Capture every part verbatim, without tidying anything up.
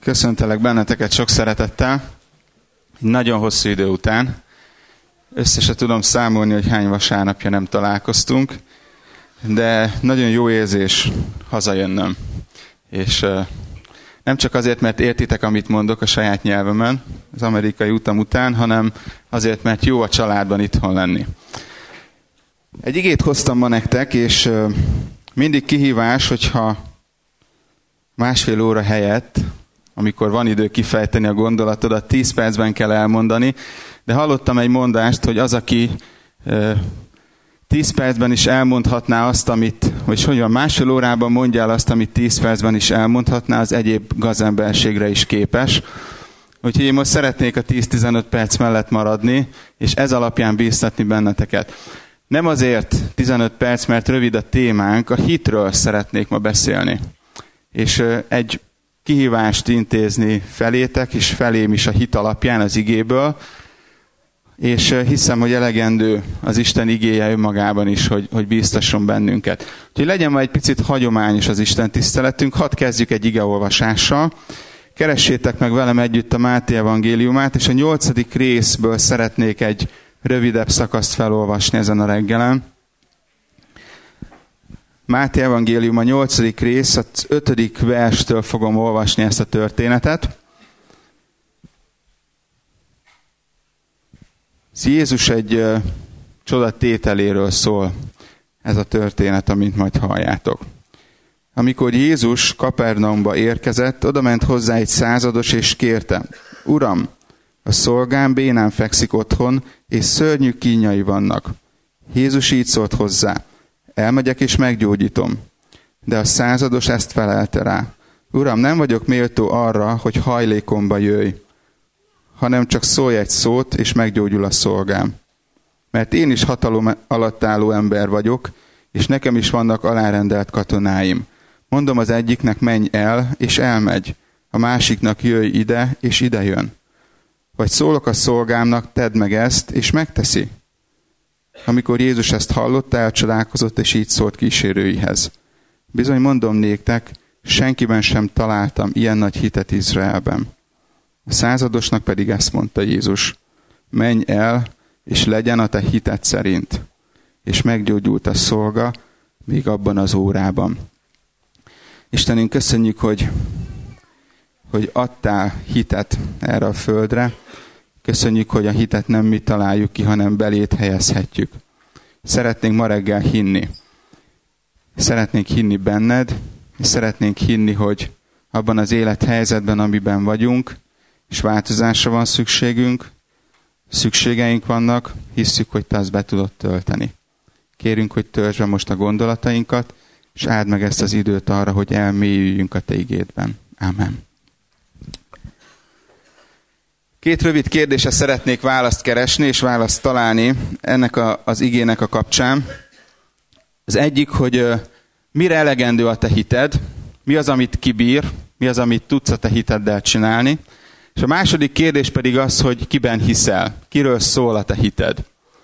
Köszöntelek benneteket sok szeretettel. Nagyon hosszú idő után. Össze se tudom számolni, hogy hány vasárnapja nem találkoztunk, de nagyon jó érzés hazajönnöm. És uh, nem csak azért, mert értitek, amit mondok a saját nyelvemen, az amerikai utam után, hanem azért, mert jó a családban itthon lenni. Egy igét hoztam ma nektek, és uh, mindig kihívás, hogyha másfél óra helyett, amikor van idő kifejteni a gondolatodat, tíz percben kell elmondani, de hallottam egy mondást, hogy az, aki tíz percben is elmondhatná azt, amit, hogy hogy van, másfél órában mondja el azt, amit tíz percben is elmondhatná, az egyéb gazemberségre is képes. Úgyhogy én most szeretnék a tíz-tizenöt perc mellett maradni, és ez alapján bíztatni benneteket. Nem azért tizenöt perc, mert rövid a témánk, a hitről szeretnék ma beszélni. És egy kihívást intézni felétek, és felém is a hit alapján az igéből, és hiszem, hogy elegendő az Isten igéje önmagában is, hogy, hogy bíztasson bennünket. Úgyhogy legyen ma egy picit hagyományos az Isten tiszteletünk, hadd kezdjük egy igeolvasással. Keressétek meg velem együtt a Máté evangéliumát, és a nyolcadik részből szeretnék egy rövidebb szakaszt felolvasni ezen a reggelen. Máté evangélium a nyolcadik rész, az ötödik verstől fogom olvasni ezt a történetet. Ez Jézus egy uh, csoda tételéről szól ez a történet, amint majd halljátok. Amikor Jézus Kapernaumba érkezett, odament hozzá egy százados, és kérte: Uram, a szolgám bénán fekszik otthon, és szörnyű kínjai vannak. Jézus így szólt hozzá: Elmegyek és meggyógyítom. De a százados ezt felelte rá: Uram, nem vagyok méltó arra, hogy hajlékomba jöjj, hanem csak szólj egy szót, és meggyógyul a szolgám. Mert én is hatalom alatt álló ember vagyok, és nekem is vannak alárendelt katonáim. Mondom az egyiknek: menj el, és elmegy. A másiknak: jöjj ide, és ide jön. Vagy szólok a szolgámnak: tedd meg ezt, és megteszi. Amikor Jézus ezt hallotta, elcsodálkozott, és így szólt kísérőihez: Bizony mondom néktek, senkiben sem találtam ilyen nagy hitet Izraelben. A századosnak pedig ezt mondta Jézus: Menj el, és legyen a te hited szerint. És meggyógyult a szolga még abban az órában. Istenünk, köszönjük, hogy, hogy adtál hitet erre a földre. Köszönjük, hogy a hitet nem mi találjuk ki, hanem belét helyezhetjük. Szeretnénk ma reggel hinni. Szeretnénk hinni benned, és szeretnénk hinni, hogy abban az élethelyzetben, amiben vagyunk, és változásra van szükségünk, szükségeink vannak, hisszük, hogy te azt be tudod tölteni. Kérünk, hogy töltsd be most a gondolatainkat, és áld meg ezt az időt arra, hogy elmélyüljünk a te igédben. Ámen. Két rövid kérdésre szeretnék választ keresni, és választ találni ennek a, az igének a kapcsán. Az egyik, hogy uh, mire elegendő a te hited, mi az, amit kibír, mi az, amit tudsz a te hiteddel csinálni. És a második kérdés pedig az, hogy kiben hiszel, kiről szól a te hited.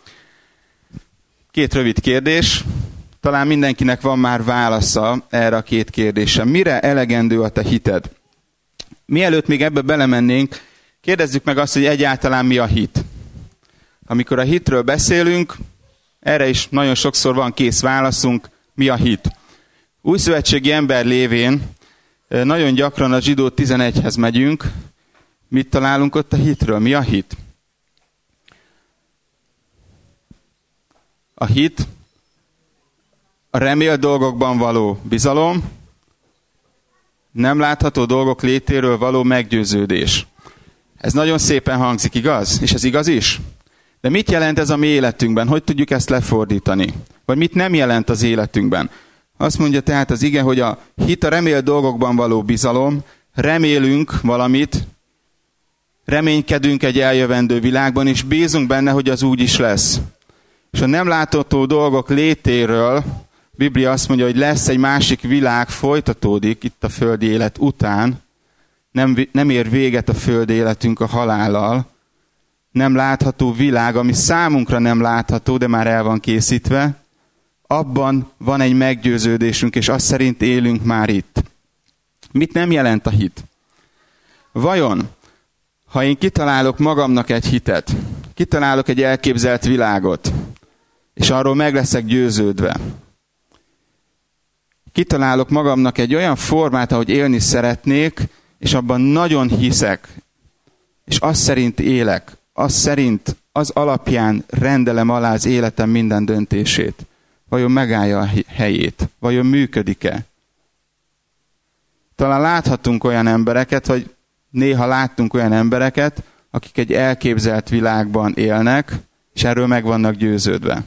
Két rövid kérdés, talán mindenkinek van már válasza erre a két kérdésre. Mire elegendő a te hited? Mielőtt még ebbe belemennénk, kérdezzük meg azt, hogy egyáltalán mi a hit. Amikor a hitről beszélünk, erre is nagyon sokszor van kész válaszunk: mi a hit. Újszövetségi ember lévén nagyon gyakran a zsidó tizenegyhez megyünk. Mit találunk ott a hitről? Mi a hit? A hit a remélt dolgokban való bizalom, nem látható dolgok létéről való meggyőződés. Ez nagyon szépen hangzik, igaz? És ez igaz is? De mit jelent ez a mi életünkben? Hogy tudjuk ezt lefordítani? Vagy mit nem jelent az életünkben? Azt mondja tehát az ige, hogy a hit a remélt dolgokban való bizalom, remélünk valamit, reménykedünk egy eljövendő világban, és bízunk benne, hogy az úgy is lesz. És a nem látható dolgok létéről, a Biblia azt mondja, hogy lesz egy másik világ, folytatódik itt a földi élet után, nem, nem ér véget a földi életünk a halállal, nem látható világ, ami számunkra nem látható, de már el van készítve, abban van egy meggyőződésünk, és azt szerint élünk már itt. Mit nem jelent a hit? Vajon, ha én kitalálok magamnak egy hitet, kitalálok egy elképzelt világot, és arról meg leszek győződve, kitalálok magamnak egy olyan formát, ahogy élni szeretnék, és abban nagyon hiszek, és az szerint élek, az szerint, az alapján rendelem alá az életem minden döntését. Vajon megállja a helyét? Vajon működik-e? Talán láthatunk olyan embereket, vagy néha láttunk olyan embereket, akik egy elképzelt világban élnek, és erről meg vannak győződve.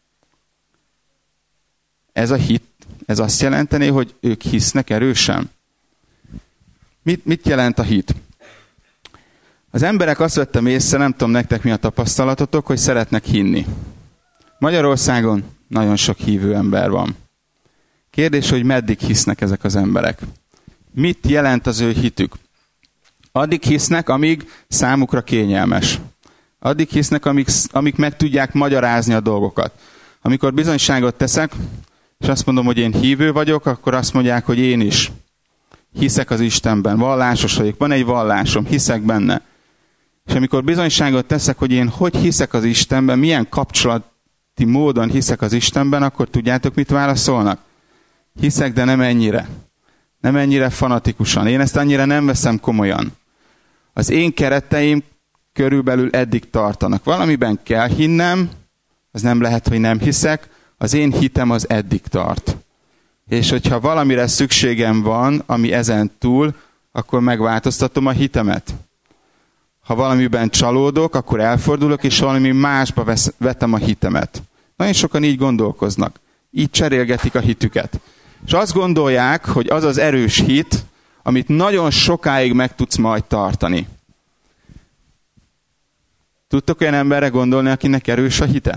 Ez a hit, ez azt jelenteni, hogy ők hisznek erősen? Mit, mit jelent a hit? Az emberek azt vettem észre, nem tudom nektek mi a tapasztalatotok, hogy szeretnek hinni. Magyarországon nagyon sok hívő ember van. Kérdés, hogy meddig hisznek ezek az emberek? Mit jelent az ő hitük? Addig hisznek, amíg számukra kényelmes. Addig hisznek, amíg, amíg meg tudják magyarázni a dolgokat. Amikor bizonyságot teszek, és azt mondom, hogy én hívő vagyok, akkor azt mondják, hogy én is hiszek az Istenben, vallásos vagyok, van egy vallásom, hiszek benne. És amikor bizonyságot teszek, hogy én hogy hiszek az Istenben, milyen kapcsolati módon hiszek az Istenben, akkor tudjátok, mit válaszolnak? Hiszek, de nem ennyire. Nem ennyire fanatikusan. Én ezt annyira nem veszem komolyan. Az én kereteim körülbelül eddig tartanak. Valamiben kell hinnem, az nem lehet, hogy nem hiszek, az én hitem az eddig tart. És hogyha valamire szükségem van, ami ezen túl, akkor megváltoztatom a hitemet. Ha valamiben csalódok, akkor elfordulok, és valami másba vesz, vetem a hitemet. Nagyon sokan így gondolkoznak. Így cserélgetik a hitüket. És azt gondolják, hogy az az erős hit, amit nagyon sokáig meg tudsz majd tartani. Tudtok olyan emberre gondolni, akinek erős a hite?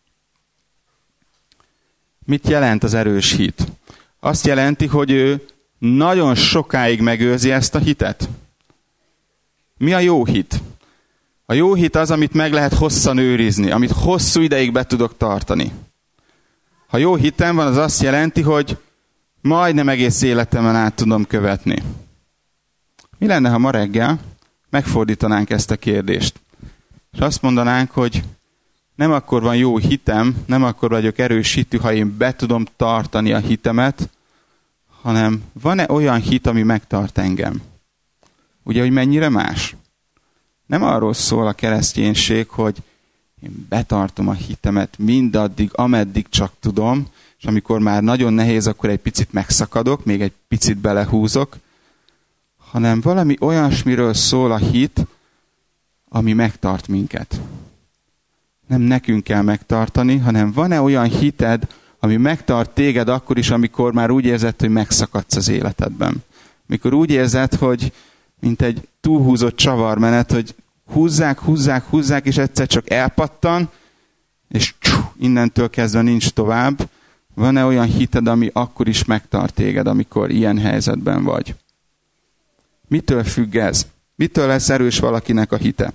Mit jelent az erős hit? Azt jelenti, hogy ő nagyon sokáig megőrzi ezt a hitet. Mi a jó hit? A jó hit az, amit meg lehet hosszan őrizni, amit hosszú ideig be tudok tartani. Ha jó hitem van, az azt jelenti, hogy majdnem egész életemen át tudom követni. Mi lenne, ha ma reggel megfordítanánk ezt a kérdést? És azt mondanánk, hogy nem akkor van jó hitem, nem akkor vagyok erős hitű, ha én be tudom tartani a hitemet, hanem van-e olyan hit, ami megtart engem? Ugye, hogy mennyire más? Nem arról szól a kereszténység, hogy én betartom a hitemet mindaddig, ameddig csak tudom, és amikor már nagyon nehéz, akkor egy picit megszakadok, még egy picit belehúzok, hanem valami olyasmiről szól a hit, ami megtart minket. Nem nekünk kell megtartani, hanem van-e olyan hited, ami megtart téged akkor is, amikor már úgy érzed, hogy megszakadsz az életedben. Mikor úgy érzed, hogy mint egy túlhúzott csavarmenet, hogy húzzák, húzzák, húzzák, és egyszer csak elpattan, és csú, innentől kezdve nincs tovább. Van-e olyan hited, ami akkor is megtart téged, amikor ilyen helyzetben vagy? Mitől függ ez? Mitől lesz erős valakinek a hite?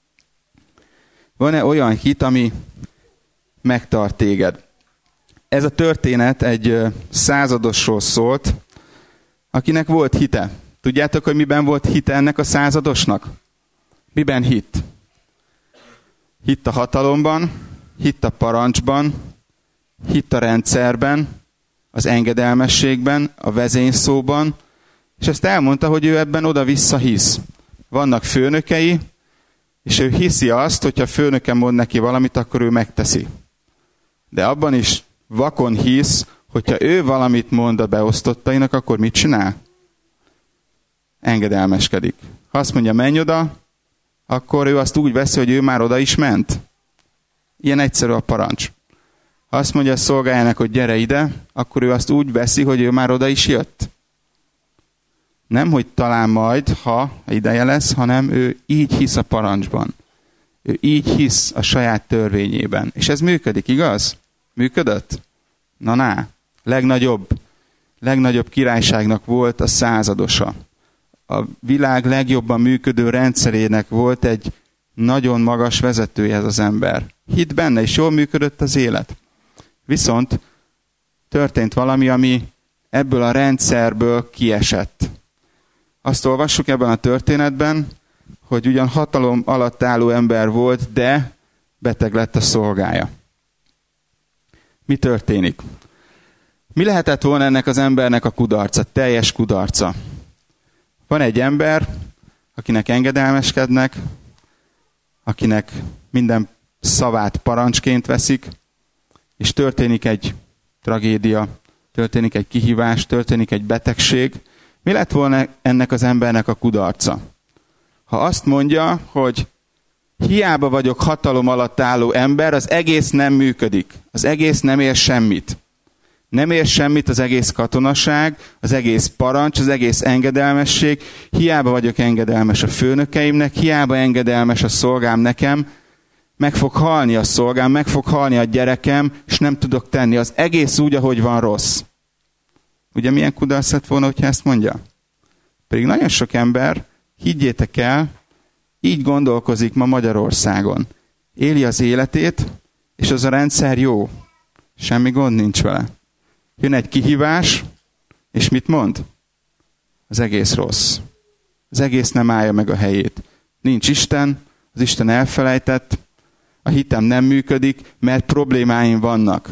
Van-e olyan hit, ami megtart téged? Ez a történet egy századosról szólt, akinek volt hite. Tudjátok, hogy miben volt hite ennek a századosnak? Miben hitt? Hitt a hatalomban, hitt a parancsban, hitt a rendszerben, az engedelmességben, a vezényszóban, és ezt elmondta, hogy ő ebben oda-vissza hisz. Vannak főnökei, és ő hiszi azt, hogyha a főnöke mond neki valamit, akkor ő megteszi. De abban is vakon hisz, hogyha ő valamit mond a beosztottainak, akkor mit csinál? Engedelmeskedik. Ha azt mondja, menj oda, akkor ő azt úgy veszi, hogy ő már oda is ment. Ilyen egyszerű a parancs. Ha azt mondja a szolgájának, hogy gyere ide, akkor ő azt úgy veszi, hogy ő már oda is jött. Nem, hogy talán majd, ha ideje lesz, hanem ő így hisz a parancsban. Ő így hisz a saját törvényében. És ez működik, igaz? Működött? Na ná, legnagyobb, legnagyobb királyságnak volt a századosa. A világ legjobban működő rendszerének volt egy nagyon magas vezetője ez az ember. Hitt benne, és jól működött az élet. Viszont történt valami, ami ebből a rendszerből kiesett. Azt olvassuk ebben a történetben, hogy ugyan hatalom alatt álló ember volt, de beteg lett a szolgája. Mi történik? Mi lehetett volna ennek az embernek a kudarca, teljes kudarca? Van egy ember, akinek engedelmeskednek, akinek minden szavát parancsként veszik, és történik egy tragédia, történik egy kihívás, történik egy betegség. Mi lett volna ennek az embernek a kudarca? Ha azt mondja, hogy hiába vagyok hatalom alatt álló ember, az egész nem működik. Az egész nem ér semmit. Nem ér semmit az egész katonaság, az egész parancs, az egész engedelmesség. Hiába vagyok engedelmes a főnökeimnek, hiába engedelmes a szolgám nekem, meg fog halni a szolgám, meg fog halni a gyerekem, és nem tudok tenni. Az egész úgy, ahogy van, rossz. Ugye milyen kudarc lett volna, hogyha ezt mondja? Pedig nagyon sok ember, higgyétek el, így gondolkozik ma Magyarországon. Éli az életét, és az a rendszer jó. Semmi gond nincs vele. Jön egy kihívás, és mit mond? Az egész rossz. Az egész nem állja meg a helyét. Nincs Isten, az Isten elfelejtett, a hitem nem működik, mert problémáim vannak.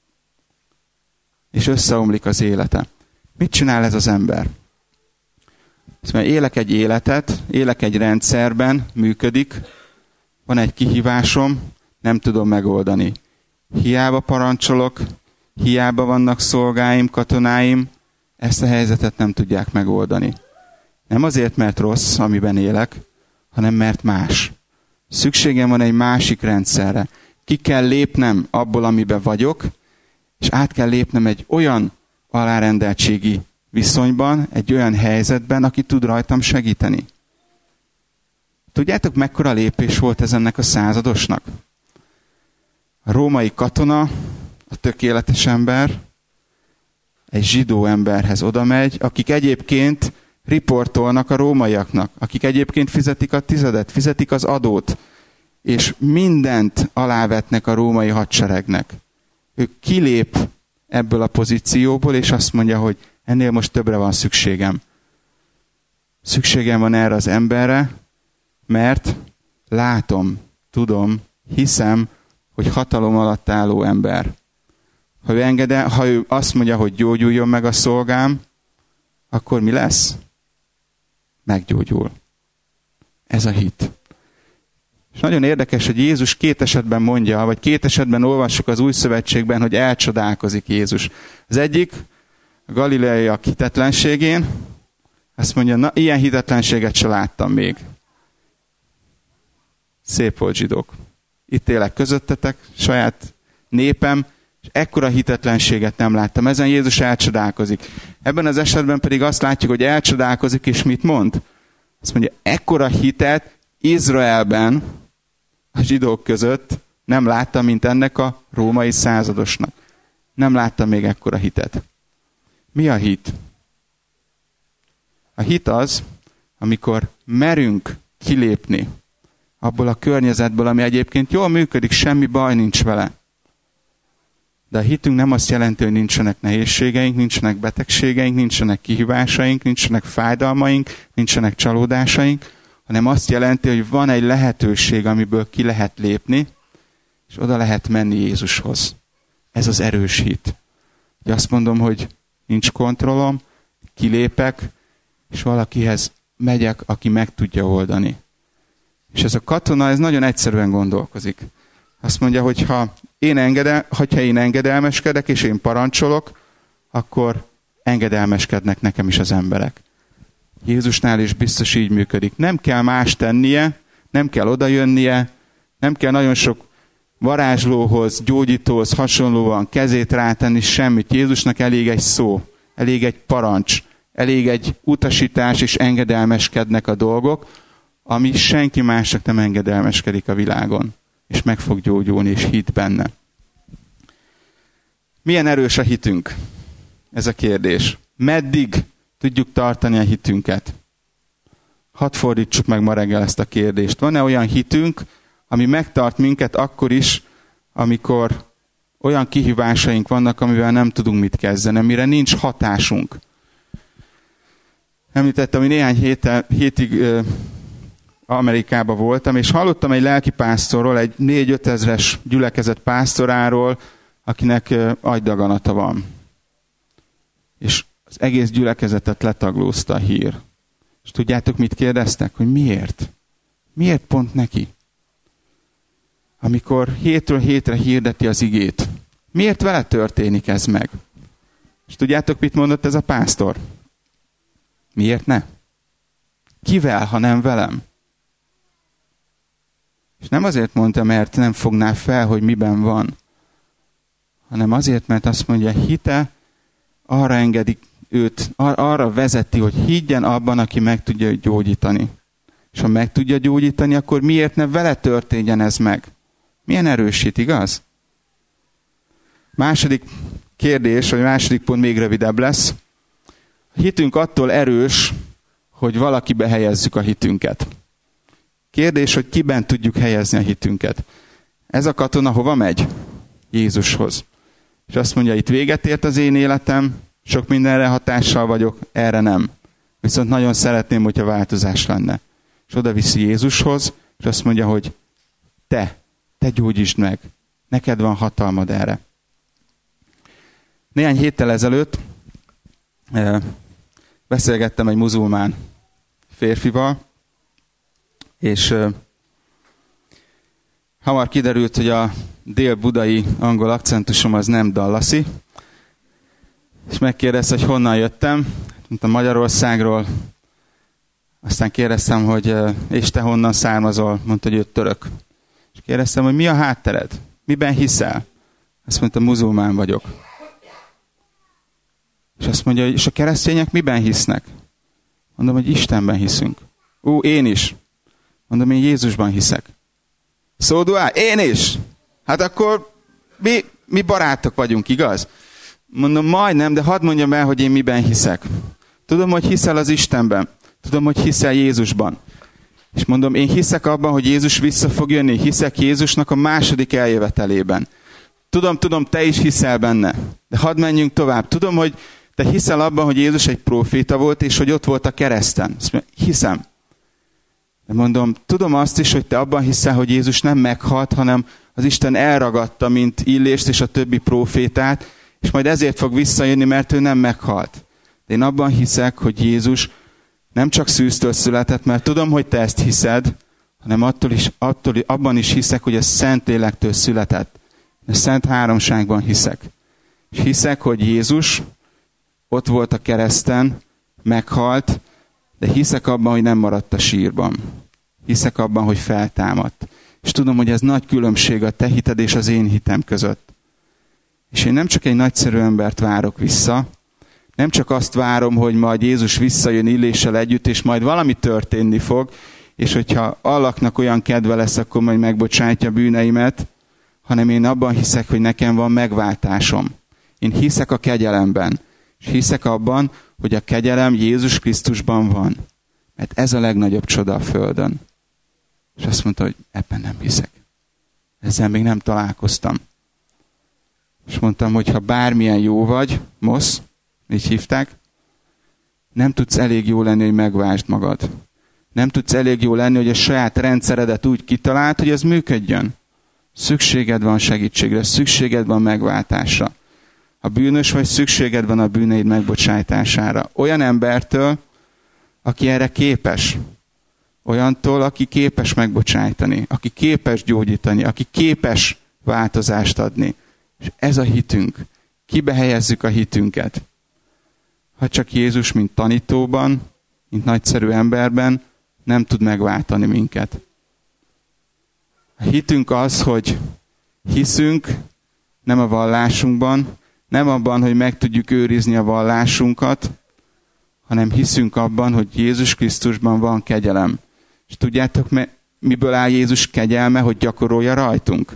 És összeomlik az élete. Mit csinál ez az ember? Azt mondja, élek egy életet, élek egy rendszerben, működik, van egy kihívásom, nem tudom megoldani. Hiába parancsolok, hiába vannak szolgáim, katonáim, ezt a helyzetet nem tudják megoldani. Nem azért, mert rossz, amiben élek, hanem mert más. Szükségem van egy másik rendszerre. Ki kell lépnem abból, amiben vagyok, és át kell lépnem egy olyan alárendeltségi viszonyban, egy olyan helyzetben, aki tud rajtam segíteni. Tudjátok, mekkora lépés volt ez ennek a századosnak? A római katona, a tökéletes ember, egy zsidó emberhez odamegy, akik egyébként riportolnak a rómaiaknak, akik egyébként fizetik a tizedet, fizetik az adót, és mindent alávetnek a római hadseregnek. Ő kilép ebből a pozícióból, és azt mondja, hogy ennél most többre van szükségem. Szükségem van erre az emberre, mert látom, tudom, hiszem, hogy hatalom alatt álló ember. Ha ő, engedel, ha ő azt mondja, hogy gyógyuljon meg a szolgám, akkor mi lesz? Meggyógyul. Ez a hit. És nagyon érdekes, hogy Jézus két esetben mondja, vagy két esetben olvassuk az Új Szövetségben, hogy elcsodálkozik Jézus. Az egyik, a galileaiak hitetlenségén, azt mondja, na, ilyen hitetlenséget se láttam még. Szép volt, zsidók. Itt élek közöttetek, saját népem, és ekkora hitetlenséget nem láttam. Ezen Jézus elcsodálkozik. Ebben az esetben pedig azt látjuk, hogy elcsodálkozik, és mit mond? Azt mondja, ekkora hitet Izraelben, a zsidók között nem láttam, mint ennek a római századosnak. Nem láttam még ekkora hitet. Mi a hit? A hit az, amikor merünk kilépni abból a környezetből, ami egyébként jól működik, semmi baj nincs vele. De a hitünk nem azt jelenti, hogy nincsenek nehézségeink, nincsenek betegségeink, nincsenek kihívásaink, nincsenek fájdalmaink, nincsenek csalódásaink, hanem azt jelenti, hogy van egy lehetőség, amiből ki lehet lépni, és oda lehet menni Jézushoz. Ez az erős hit. Hogy azt mondom, hogy nincs kontrollom, kilépek, és valakihez megyek, aki meg tudja oldani. És ez a katona, ez nagyon egyszerűen gondolkozik. Azt mondja, hogy ha én, engedel, hogyha én engedelmeskedek, és én parancsolok, akkor engedelmeskednek nekem is az emberek. Jézusnál is biztos így működik. Nem kell más tennie, nem kell odajönnie, nem kell nagyon sok varázslóhoz, gyógyítóhoz hasonlóan kezét rátenni, semmit. Jézusnak elég egy szó, elég egy parancs, elég egy utasítás, és engedelmeskednek a dolgok, ami senki másnak nem engedelmeskedik a világon, és meg fog gyógyulni, és hit benne. Milyen erős a hitünk? Ez a kérdés. Meddig tudjuk tartani a hitünket? Hadd fordítsuk meg ma reggel ezt a kérdést. Van-e olyan hitünk, ami megtart minket akkor is, amikor olyan kihívásaink vannak, amivel nem tudunk mit kezdeni, amire nincs hatásunk? Említettem, hogy néhány héten, hétig ö, Amerikában voltam, és hallottam egy lelkipásztorról, egy négy-öt ezres gyülekezet pásztoráról, akinek ö, agydaganata van. És az egész gyülekezetet letaglózta a hír. És tudjátok, mit kérdeztek? Hogy miért? Miért pont neki? Amikor hétről hétre hirdeti az igét. Miért vele történik ez meg? És tudjátok, mit mondott ez a pásztor? Miért ne? Kivel, ha nem velem? És nem azért mondta, mert nem fogná fel, hogy miben van, hanem azért, mert azt mondja, hite arra engedik őt, ar- arra vezeti, hogy higgyen abban, aki meg tudja gyógyítani. És ha meg tudja gyógyítani, akkor miért ne vele történjen ez meg? Milyen erősít, igaz? Második kérdés, vagy második pont még rövidebb lesz. A hitünk attól erős, hogy valakibe helyezzük a hitünket. Kérdés, hogy kiben tudjuk helyezni a hitünket. Ez a katona hova megy? Jézushoz. És azt mondja, itt véget ért az én életem, sok mindenre hatással vagyok, erre nem. Viszont nagyon szeretném, hogyha változás lenne. És oda viszi Jézushoz, és azt mondja, hogy te, te gyógyítsd meg. Neked van hatalmad erre. Néhány héttel ezelőtt eh, beszélgettem egy muzulmán férfival, és eh, hamar kiderült, hogy a dél-budai angol akcentusom az nem dallasi, és megkérdezte, hogy honnan jöttem, mondtam Magyarországról, aztán kérdeztem, hogy eh, és te honnan származol, mondta, hogy ő török. És kérdeztem, hogy mi a háttered, miben hiszel? Azt mondta, muzulmán vagyok. És azt mondja, hogy és a keresztények miben hisznek? Mondom, hogy Istenben hiszünk. Ú, én is. Mondom, én Jézusban hiszek. Szóduá, én is. Hát akkor mi, mi barátok vagyunk, igaz? Mondom, majdnem, de hadd mondjam el, hogy én miben hiszek. Tudom, hogy hiszel az Istenben. Tudom, hogy hiszel Jézusban. És mondom, én hiszek abban, hogy Jézus vissza fog jönni. Hiszek Jézusnak a második eljövetelében. Tudom, tudom, te is hiszel benne. De hadd menjünk tovább. Tudom, hogy te hiszel abban, hogy Jézus egy próféta volt, és hogy ott volt a kereszten. Azt mondja, hiszem. De mondom, tudom azt is, hogy te abban hiszel, hogy Jézus nem meghalt, hanem az Isten elragadta, mint Illést és a többi prófétát, és majd ezért fog visszajönni, mert ő nem meghalt. De én abban hiszek, hogy Jézus nem csak szűztől született, mert tudom, hogy te ezt hiszed, hanem attól is, attól, abban is hiszek, hogy ez Szentlélektől született. De Szent Háromságban hiszek. És hiszek, hogy Jézus ott volt a kereszten, meghalt, de hiszek abban, hogy nem maradt a sírban. Hiszek abban, hogy feltámadt. És tudom, hogy ez nagy különbség a te hited és az én hitem között. És én nem csak egy nagyszerű embert várok vissza, nem csak azt várom, hogy majd Jézus visszajön Illéssel együtt, és majd valami történni fog, és hogyha Allahnak olyan kedve lesz, akkor majd megbocsátja bűneimet, hanem én abban hiszek, hogy nekem van megváltásom. Én hiszek a kegyelemben, és hiszek abban, hogy a kegyelem Jézus Krisztusban van. Mert ez a legnagyobb csoda a Földön. És azt mondta, hogy ebben nem hiszek. Ezzel még nem találkoztam. És mondtam, hogy ha bármilyen jó vagy, Mosz, így hívták, nem tudsz elég jó lenni, hogy megváltsd magad. Nem tudsz elég jó lenni, hogy a saját rendszeredet úgy kitaláld, hogy ez működjön. Szükséged van segítségre, szükséged van megváltásra. Ha bűnös vagy, szükséged van a bűneid megbocsájtására. Olyan embertől, aki erre képes. Olyantól, aki képes megbocsájtani, aki képes gyógyítani, aki képes változást adni. És ez a hitünk. Kibe helyezzük a hitünket? Ha csak Jézus, mint tanítóban, mint nagyszerű emberben, nem tud megváltani minket. A hitünk az, hogy hiszünk, nem a vallásunkban, nem abban, hogy meg tudjuk őrizni a vallásunkat, hanem hiszünk abban, hogy Jézus Krisztusban van kegyelem. És tudjátok, miből áll Jézus kegyelme, hogy gyakorolja rajtunk?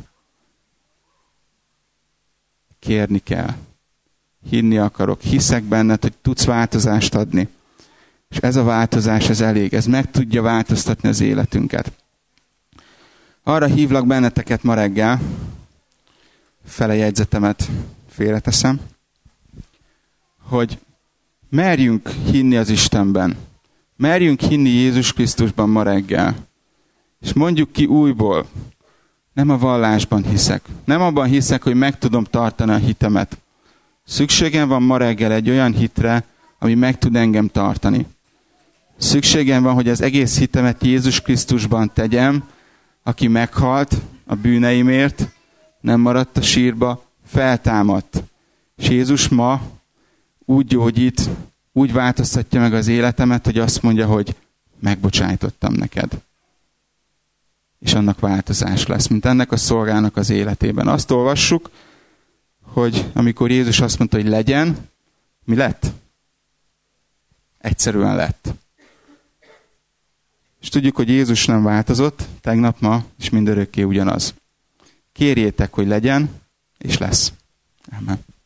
Kérni kell. Hinni akarok. Hiszek benned, hogy tudsz változást adni. És ez a változás, ez elég. Ez meg tudja változtatni az életünket. Arra hívlak benneteket ma reggel, fele jegyzetemet félreteszem, hogy merjünk hinni az Istenben. Merjünk hinni Jézus Krisztusban ma reggel. És mondjuk ki újból, nem a vallásban hiszek. Nem abban hiszek, hogy meg tudom tartani a hitemet. Szükségem van ma reggel egy olyan hitre, ami meg tud engem tartani. Szükségem van, hogy az egész hitemet Jézus Krisztusban tegyem, aki meghalt a bűneimért, nem maradt a sírba, feltámadt. És Jézus ma úgy gyógyít, úgy változtatja meg az életemet, hogy azt mondja, hogy megbocsájtottam neked. És annak változás lesz, mint ennek a szolgának az életében. Azt olvassuk, hogy amikor Jézus azt mondta, hogy legyen, mi lett? Egyszerűen lett. És tudjuk, hogy Jézus nem változott, tegnap, ma, és mindörökké ugyanaz. Kérjétek, hogy legyen, és lesz. Amen.